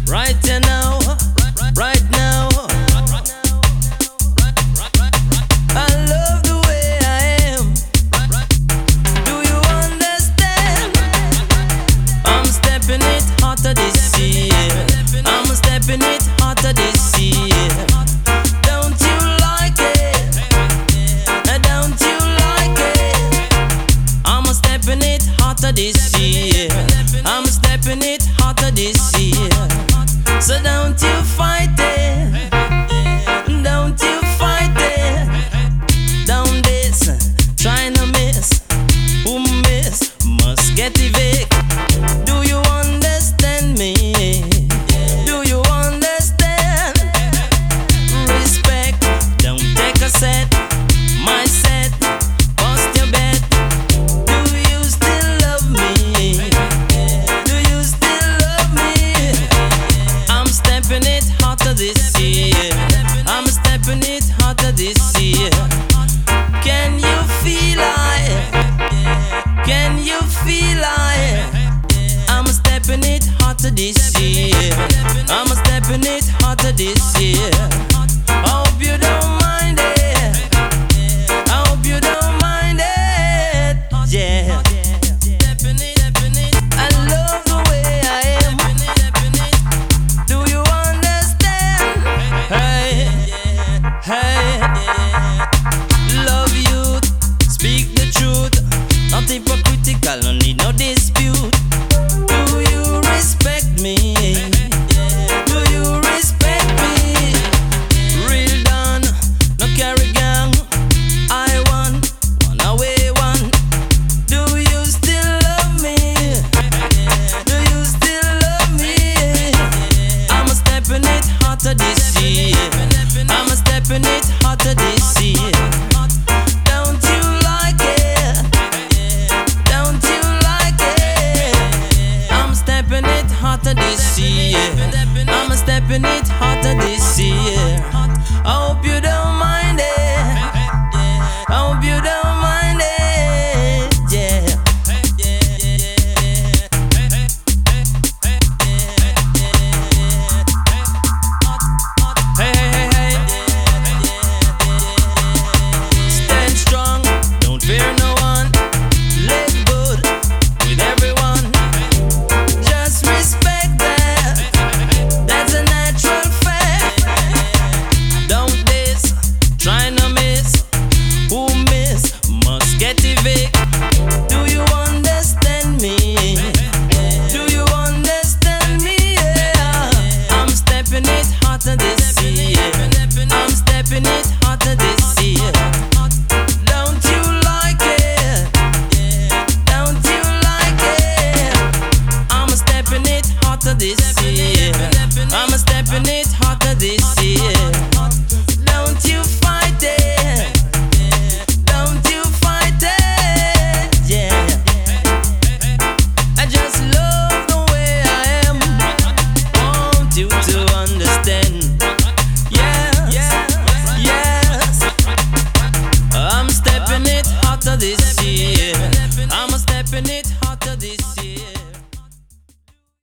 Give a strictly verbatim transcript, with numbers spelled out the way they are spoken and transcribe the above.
Right here now, right now. I love the way I am. Do you understand? I'm stepping it hotter this year. I'm stepping it hotter this year. Don't you like it? Don't you like it? I'm stepping it hotter this year. I'm stepping it hotter this year. So don't you fight it. Don't you fight it. Don't this, trying to miss. Who miss must get evicted. Do you understand me? Do you understand? Respect, don't take a set. My set, bust your bet. Do you still love me? Do you still love me? I'm stepping it hotter this year. I'm stepping it hotter this year. Can you feel it? Can you feel it? I'm stepping it hotter this year. I'm stepping it hotter this year. I hope you don't mind it. I hope you don't mind it. Yeah. I love the way I am. Do you understand? Hey, hey. Love you, speak the truth. Not hypocritical, no need no dispute. Do you respect me? Do you respect me? Real done, no carry gang. I won, one away one. Do you still love me? Do you still love me? I'm stepping it hotter this year. I'm stepping it hotter this year. Don't you like it? Don't you like it? I'm stepping it hotter this year. I'm stepping it hotter this year. I hope you